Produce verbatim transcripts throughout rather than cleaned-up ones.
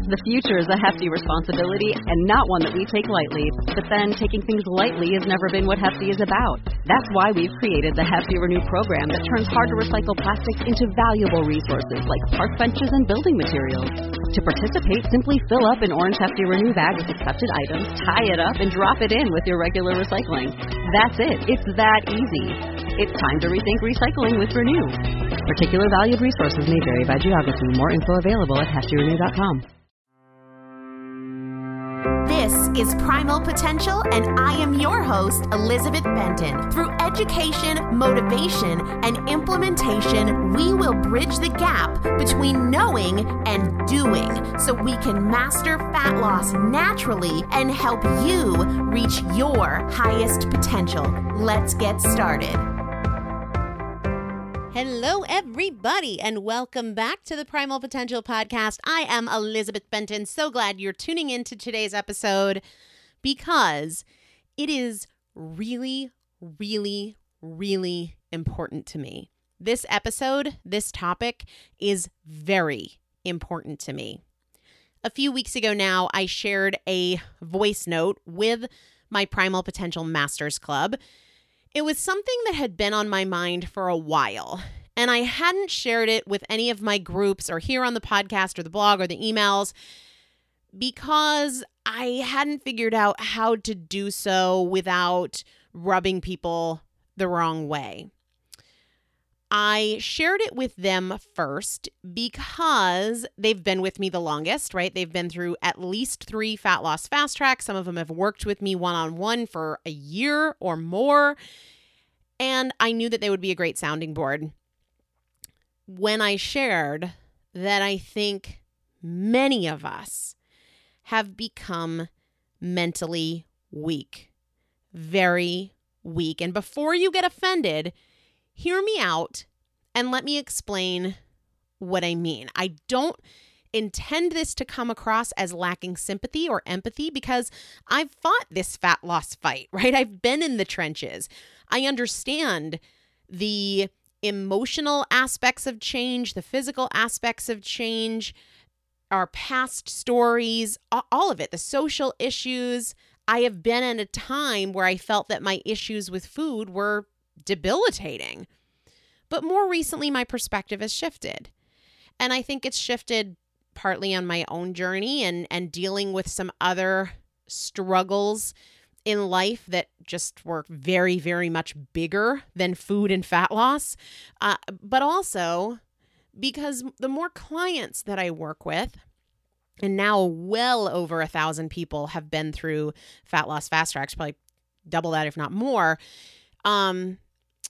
The future is a hefty responsibility and not one that we take lightly. But then, taking things lightly has never been what Hefty is about. That's why we've created the Hefty Renew program that turns hard-to-recycle plastics into valuable resources like park benches and building materials. To participate, simply fill up an orange Hefty Renew bag with accepted items, tie it up, and drop it in with your regular recycling. That's it. It's that easy. It's time to rethink recycling with Renew. Particular valued resources may vary by geography. More info available at hefty renew dot com. This is Primal Potential, and I am your host, Elizabeth Benton. Through education, motivation, and implementation, we will bridge the gap between knowing and doing so we can master fat loss naturally and help you reach your highest potential. Let's get started. Hello, everybody, and welcome back to the Primal Potential Podcast. I am Elizabeth Benton. So glad you're tuning in to today's episode because it is really, really, really important to me. This episode, this topic is very important to me. A few weeks ago now, I shared a voice note with my Primal Potential Masters Club. It was something that had been on my mind for a while, and I hadn't shared it with any of my groups or here on the podcast or the blog or the emails because I hadn't figured out how to do so without rubbing people the wrong way. I shared it with them first because they've been with me the longest, right? They've been through at least three fat loss fast tracks. Some of them have worked with me one-on-one for a year or more. And I knew that they would be a great sounding board. When I shared that I think many of us have become mentally weak, very weak. And before you get offended, hear me out and let me explain what I mean. I don't intend this to come across as lacking sympathy or empathy because I've fought this fat loss fight, right? I've been in the trenches. I understand the emotional aspects of change, the physical aspects of change, our past stories, all of it, the social issues. I have been at a time where I felt that my issues with food were debilitating. But more recently, my perspective has shifted. And I think it's shifted partly on my own journey and, and dealing with some other struggles in life that just were very, very much bigger than food and fat loss. Uh, but also because the more clients that I work with, and now well over a thousand people have been through fat loss fast tracks, probably double that, if not more. Um,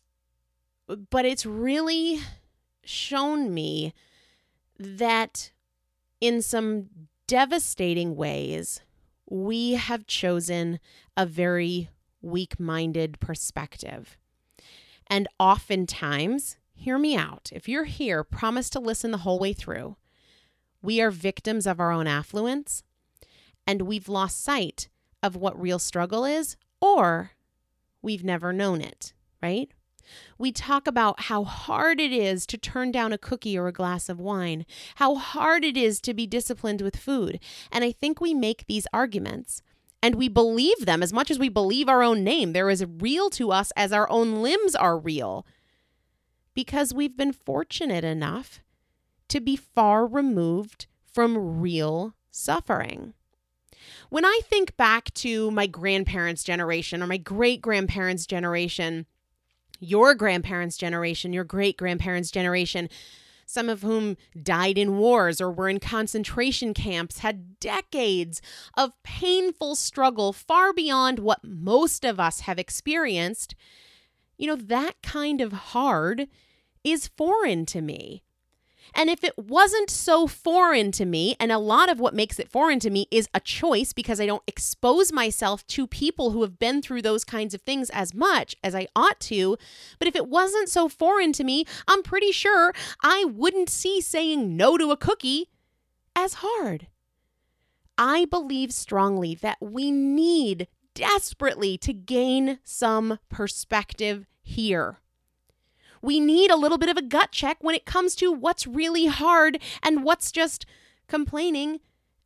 but it's really shown me that in some devastating ways, we have chosen a very weak-minded perspective. And oftentimes, hear me out. If you're here, promise to listen the whole way through. We are victims of our own affluence, and we've lost sight of what real struggle is, or we've never known it, right? We talk about how hard it is to turn down a cookie or a glass of wine, how hard it is to be disciplined with food. And I think we make these arguments and we believe them as much as we believe our own name. They're as real to us as our own limbs are real because we've been fortunate enough to be far removed from real suffering. When I think back to my grandparents' generation or my great-grandparents' generation, your grandparents' generation, your great-grandparents' generation, some of whom died in wars or were in concentration camps, had decades of painful struggle far beyond what most of us have experienced. You know, that kind of hard is foreign to me. And if it wasn't so foreign to me, and a lot of what makes it foreign to me is a choice because I don't expose myself to people who have been through those kinds of things as much as I ought to. But if it wasn't so foreign to me, I'm pretty sure I wouldn't see saying no to a cookie as hard. I believe strongly that we need desperately to gain some perspective here. We need a little bit of a gut check when it comes to what's really hard and what's just complaining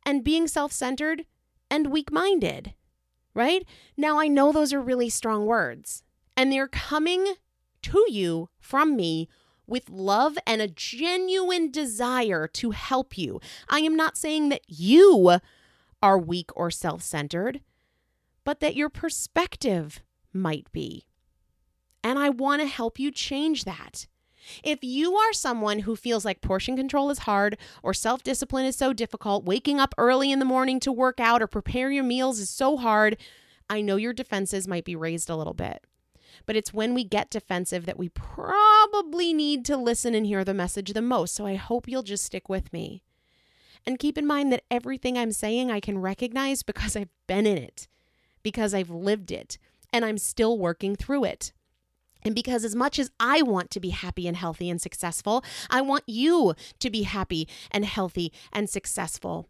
and being self-centered and weak-minded, right? Now, I know those are really strong words, and they're coming to you from me with love and a genuine desire to help you. I am not saying that you are weak or self-centered, but that your perspective might be. And I want to help you change that. If you are someone who feels like portion control is hard or self-discipline is so difficult, waking up early in the morning to work out or prepare your meals is so hard, I know your defenses might be raised a little bit. But it's when we get defensive that we probably need to listen and hear the message the most. So I hope you'll just stick with me. And keep in mind that everything I'm saying I can recognize because I've been in it, because I've lived it, and I'm still working through it. And because as much as I want to be happy and healthy and successful, I want you to be happy and healthy and successful.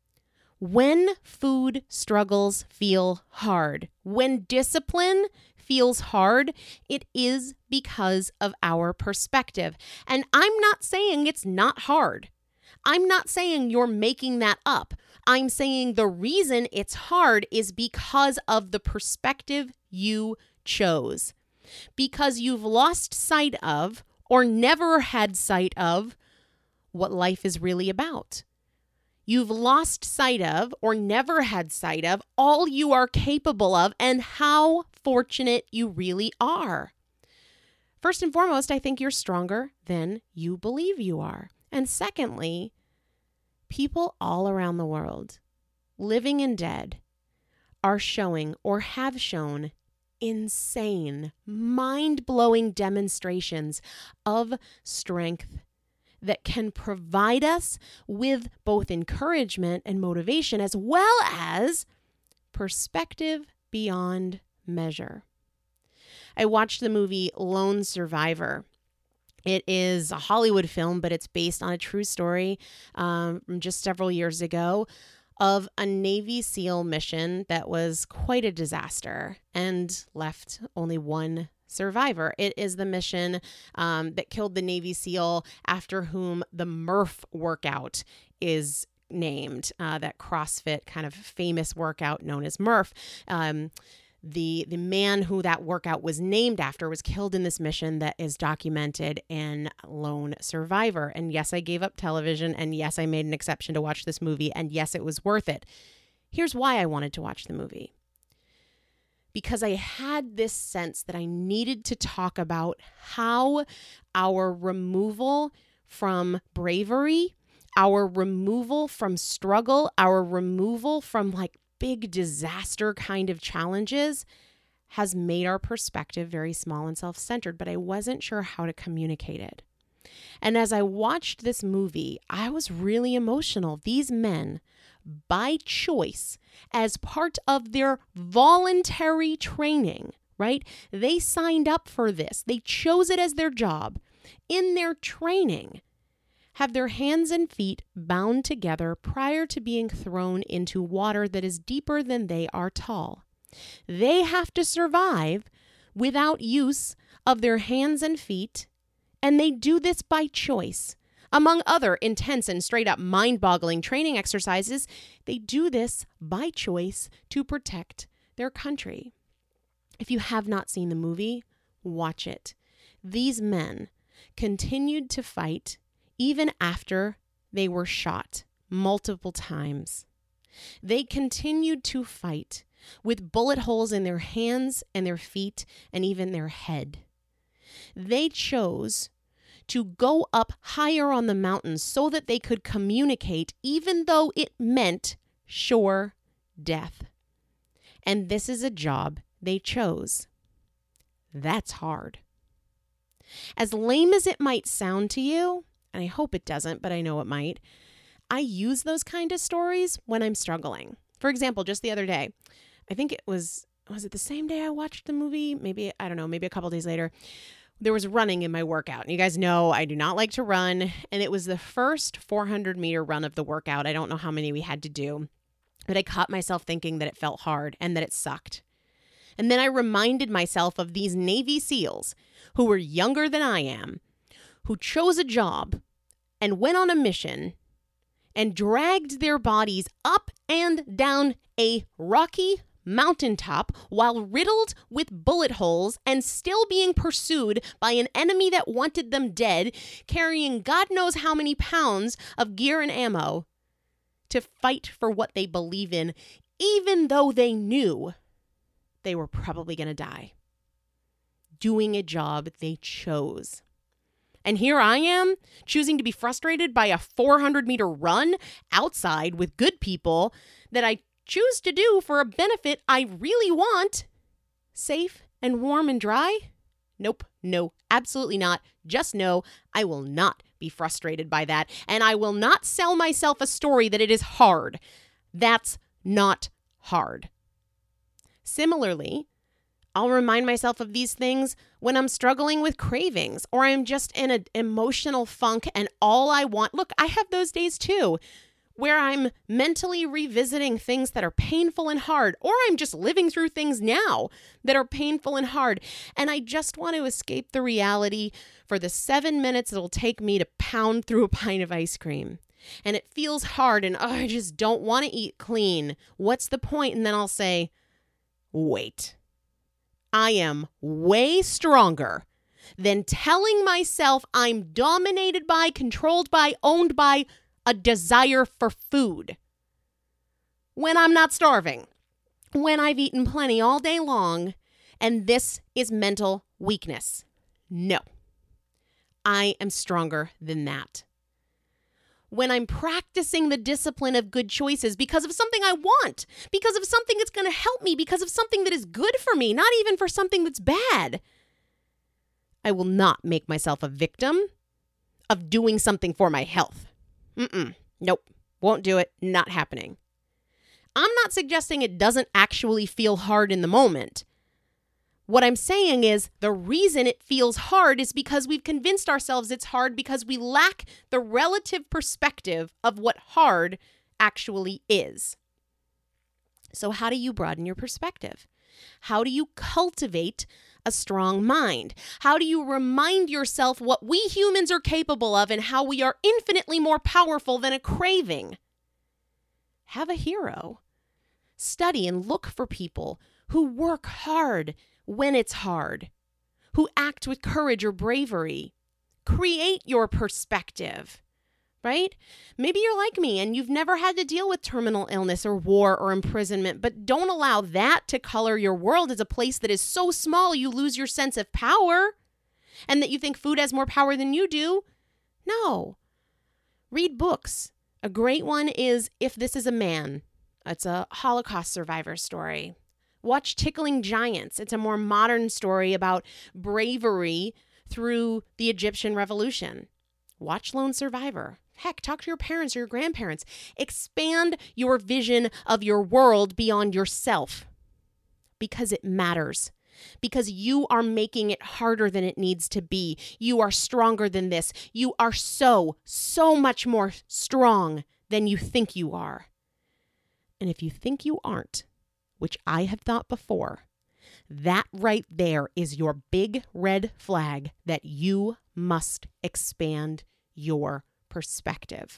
When food struggles feel hard, when discipline feels hard, it is because of our perspective. And I'm not saying it's not hard. I'm not saying you're making that up. I'm saying the reason it's hard is because of the perspective you chose. Because you've lost sight of or never had sight of what life is really about. You've lost sight of or never had sight of all you are capable of and how fortunate you really are. First and foremost, I think you're stronger than you believe you are. And secondly, people all around the world, living and dead, are showing or have shown insane, mind-blowing demonstrations of strength that can provide us with both encouragement and motivation, as well as perspective beyond measure. I watched the movie Lone Survivor. It is a Hollywood film, but it's based on a true story um, from just several years ago of a Navy SEAL mission that was quite a disaster and left only one survivor. It is the mission um, that killed the Navy SEAL after whom the Murph workout is named, uh, that CrossFit kind of famous workout known as Murph. Um, the the man who that workout was named after was killed in this mission that is documented in Lone Survivor. And yes, I gave up television, and yes, I made an exception to watch this movie, and yes, it was worth it. Here's why I wanted to watch the movie. Because I had this sense that I needed to talk about how our removal from bravery, our removal from struggle, our removal from like big disaster kind of challenges has made our perspective very small and self-centered, but I wasn't sure how to communicate it. And as I watched this movie, I was really emotional. These men, by choice, as part of their voluntary training, right? They signed up for this. They chose it as their job. In their training, have their hands and feet bound together prior to being thrown into water that is deeper than they are tall. They have to survive without use of their hands and feet, and they do this by choice. Among other intense and straight-up mind-boggling training exercises, they do this by choice to protect their country. If you have not seen the movie, watch it. These men continued to fight even after they were shot multiple times. They continued to fight with bullet holes in their hands and their feet and even their head. They chose to go up higher on the mountains so that they could communicate, even though it meant sure death. And this is a job they chose. That's hard. As lame as it might sound to you, and I hope it doesn't, but I know it might, I use those kind of stories when I'm struggling. For example, just the other day, I think it was, was it the same day I watched the movie? Maybe, I don't know, maybe a couple days later. There was running in my workout. And you guys know I do not like to run. And it was the first four hundred meter run of the workout. I don't know how many we had to do, but I caught myself thinking that it felt hard and that it sucked. And then I reminded myself of these Navy SEALs who were younger than I am, who chose a job and went on a mission and dragged their bodies up and down a rocky mountaintop while riddled with bullet holes and still being pursued by an enemy that wanted them dead, carrying God knows how many pounds of gear and ammo to fight for what they believe in, even though they knew they were probably going to die, doing a job they chose. And here I am, choosing to be frustrated by a four hundred meter run outside with good people that I choose to do for a benefit I really want. Safe and warm and dry? Nope, no, absolutely not. Just no, I will not be frustrated by that. And I will not sell myself a story that it is hard. That's not hard. Similarly, I'll remind myself of these things when I'm struggling with cravings or I'm just in an emotional funk and all I want. Look, I have those days too, where I'm mentally revisiting things that are painful and hard, or I'm just living through things now that are painful and hard. And I just want to escape the reality for the seven minutes it'll take me to pound through a pint of ice cream. And it feels hard and oh, I just don't want to eat clean. What's the point? And then I'll say, wait, I am way stronger than telling myself I'm dominated by, controlled by, owned by a desire for food when I'm not starving, when I've eaten plenty all day long, and this is mental weakness. No, I am stronger than that. When I'm practicing the discipline of good choices because of something I want, because of something that's going to help me, because of something that is good for me, not even for something that's bad, I will not make myself a victim of doing something for my health. Mm-mm. Nope. Won't do it. Not happening. I'm not suggesting it doesn't actually feel hard in the moment. What I'm saying is the reason it feels hard is because we've convinced ourselves it's hard because we lack the relative perspective of what hard actually is. So how do you broaden your perspective? How do you cultivate a strong mind? How do you remind yourself what we humans are capable of and how we are infinitely more powerful than a craving? Have a hero. Study and look for people who work hard when it's hard, who act with courage or bravery. Create your perspective, right? Maybe you're like me and you've never had to deal with terminal illness or war or imprisonment, but don't allow that to color your world as a place that is so small you lose your sense of power and that you think food has more power than you do. No. Read books. A great one is If This Is a Man. It's a Holocaust survivor story. Watch Tickling Giants. It's a more modern story about bravery through the Egyptian Revolution. Watch Lone Survivor. Heck, talk to your parents or your grandparents. Expand your vision of your world beyond yourself because it matters. Because you are making it harder than it needs to be. You are stronger than this. You are so, so much more strong than you think you are. And if you think you aren't, which I have thought before, that right there is your big red flag that you must expand your perspective.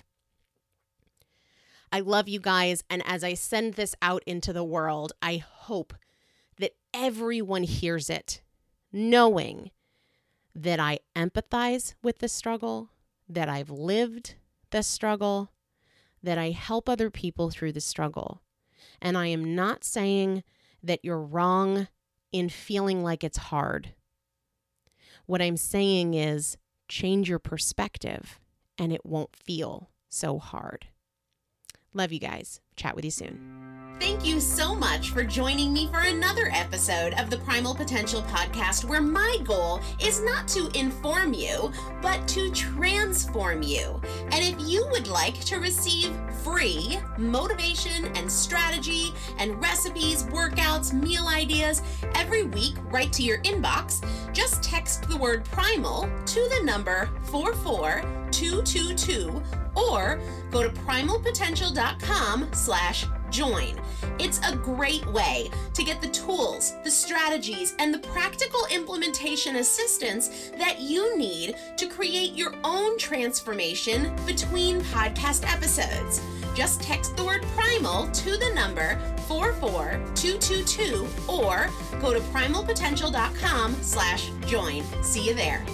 I love you guys, and as I send this out into the world, I hope that everyone hears it, knowing that I empathize with the struggle, that I've lived the struggle, that I help other people through the struggle. And I am not saying that you're wrong in feeling like it's hard. What I'm saying is change your perspective and it won't feel so hard. Love you guys. Chat with you soon. Thank you so much for joining me for another episode of the Primal Potential Podcast, where my goal is not to inform you, but to transform you. And if you would like to receive free motivation and strategy and recipes, workouts, meal ideas every week right to your inbox, just text the word primal to the number four four two two two or go to primal potential dot com slash join. It's a great way to get the tools, the strategies, and the practical implementation assistance that you need to create your own transformation between podcast episodes. Just text the word primal to the number four four two two two or go to primalpotential.com slash join. See you there.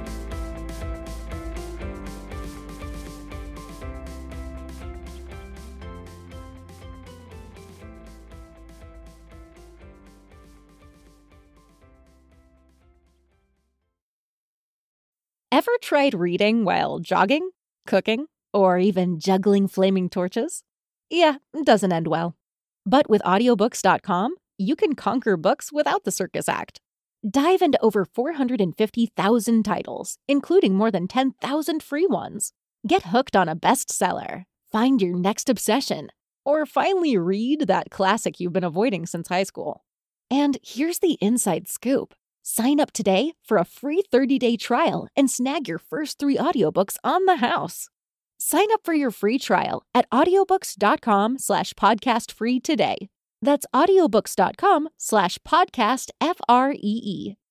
Ever tried reading while jogging, cooking, or even juggling flaming torches? Yeah, it doesn't end well. But with audiobooks dot com, you can conquer books without the circus act. Dive into over four hundred fifty thousand titles, including more than ten thousand free ones. Get hooked on a bestseller, find your next obsession, or finally read that classic you've been avoiding since high school. And here's the inside scoop. Sign up today for a free thirty-day trial and snag your first three audiobooks on the house. Sign up for your free trial at audiobooks.com slash podcast free today. That's audiobooks.com slash podcast F R E E.